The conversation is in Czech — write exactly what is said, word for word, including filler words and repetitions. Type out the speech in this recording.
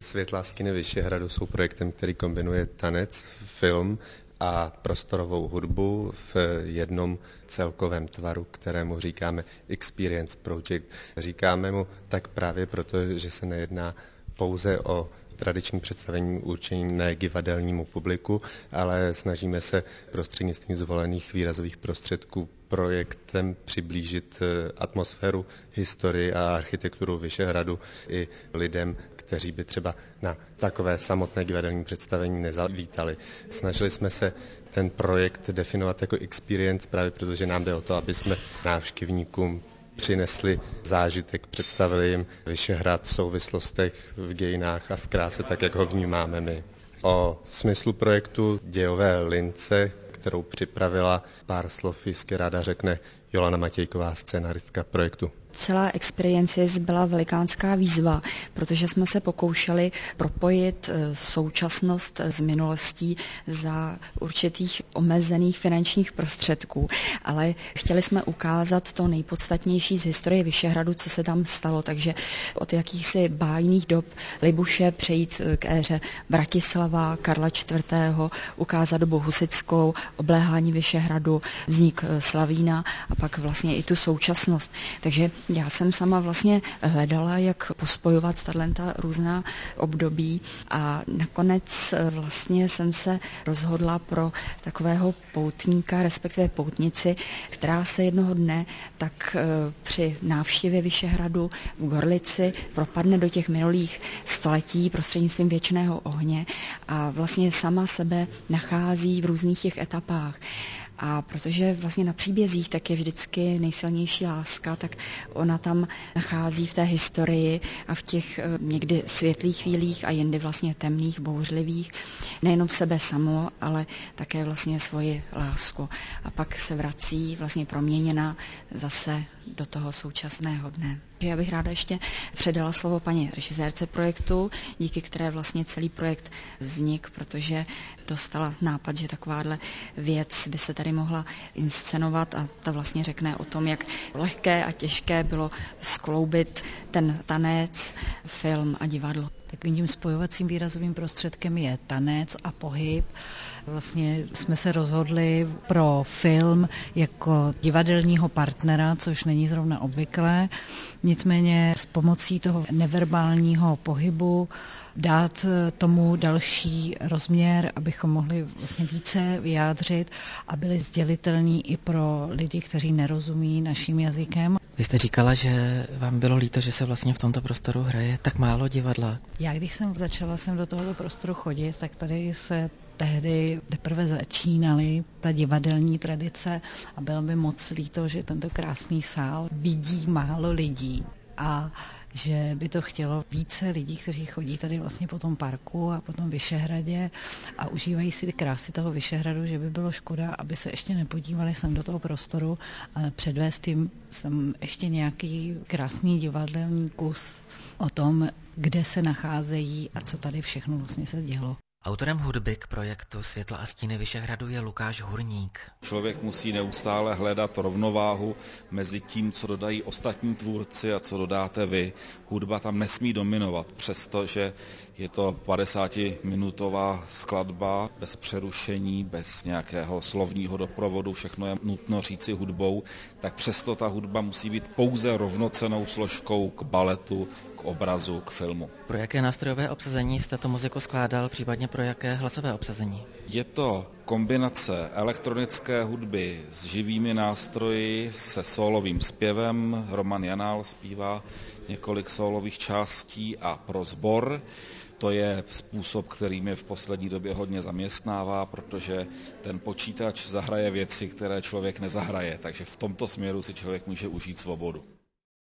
Světla a stíny Vyšehradu jsou projektem, který kombinuje tanec, film a prostorovou hudbu v jednom celkovém tvaru, kterému říkáme Experience Project. Říkáme mu tak právě proto, že se nejedná pouze o tradiční představení určené divadelnímu publiku, ale snažíme se prostřednictvím zvolených výrazových prostředků projektem přiblížit atmosféru, historii a architekturu Vyšehradu i lidem, kteří by třeba na takové samotné divadelní představení nezavítali. Snažili jsme se ten projekt definovat jako experience právě protože nám jde o to, aby jsme návštěvníkům přinesli zážitek, představili jim Vyšehrad v souvislostech, v dějinách a v kráse, tak jak ho vnímáme my. O smyslu projektu Dějové lince, kterou připravila, pár slov jistě ráda řekne Jolana Matějková, scénaristka projektu. Celá Experiences byla velikánská výzva, protože jsme se pokoušeli propojit současnost s minulostí za určitých omezených finančních prostředků, ale chtěli jsme ukázat to nejpodstatnější z historie Vyšehradu, co se tam stalo, takže od jakýchsi bájných dob Libuše přejít k éře Vratislava, Karla čtvrtého., ukázat dobu husitskou, obléhání Vyšehradu, vznik Slavína a pak vlastně i tu současnost. Takže já jsem sama vlastně hledala, jak pospojovat tato různá období a nakonec vlastně jsem se rozhodla pro takového poutníka, respektive poutnici, která se jednoho dne tak při návštěvě Vyšehradu v Gorlici propadne do těch minulých století prostřednictvím věčného ohně a vlastně sama sebe nachází v různých těch etapách. A protože vlastně na příbězích tak je vždycky nejsilnější láska, tak ona tam nachází v té historii a v těch někdy světlých chvílích a jindy vlastně temných, bouřlivých, nejenom sebe samou, ale také vlastně svoji lásku. A pak se vrací vlastně proměněna zase do toho současného dne. Já bych ráda ještě předala slovo paní režisérce projektu, díky které vlastně celý projekt vznik, protože dostala nápad, že takováhle věc by se tady mohla inscenovat a ta vlastně řekne o tom, jak lehké a těžké bylo skloubit ten tanec, film a divadlo. Takovým tím spojovacím výrazovým prostředkem je tanec a pohyb. Vlastně jsme se rozhodli pro film jako divadelního partnera, což není zrovna obvyklé. Nicméně s pomocí toho neverbálního pohybu dát tomu další rozměr, abychom mohli vlastně více vyjádřit a byli sdělitelní i pro lidi, kteří nerozumí naším jazykem. Vy jste říkala, že vám bylo líto, že se vlastně v tomto prostoru hraje tak málo divadla. Já když jsem začala jsem do tohoto prostoru chodit, tak tady se tehdy teprve začínaly ta divadelní tradice a bylo by moc líto, že tento krásný sál vidí málo lidí a že by to chtělo více lidí, kteří chodí tady vlastně po tom parku a po tom Vyšehradě a užívají si ty krásy toho Vyšehradu, že by bylo škoda, aby se ještě nepodívali sem do toho prostoru, ale předvést jim sem ještě nějaký krásný divadelní kus o tom, kde se nacházejí a co tady všechno vlastně se dělo. Autorem hudby k projektu Světla a stíny Vyšehradu je Lukáš Hurník. Člověk musí neustále hledat rovnováhu mezi tím, co dodají ostatní tvůrci a co dodáte vy. Hudba tam nesmí dominovat, přestože je to padesátiminutová skladba bez přerušení, bez nějakého slovního doprovodu, všechno je nutno říci hudbou, tak přesto ta hudba musí být pouze rovnocennou složkou k baletu, k obrazu, k filmu. Pro jaké nástrojové obsazení jste tu muziku skládal, případně pro jaké hlasové obsazení? Je to kombinace elektronické hudby s živými nástroji, se sólovým zpěvem. Roman Janál zpívá několik sólových částí a pro sbor. To je způsob, který mě v poslední době hodně zaměstnává, protože ten počítač zahraje věci, které člověk nezahraje, takže v tomto směru si člověk může užít svobodu.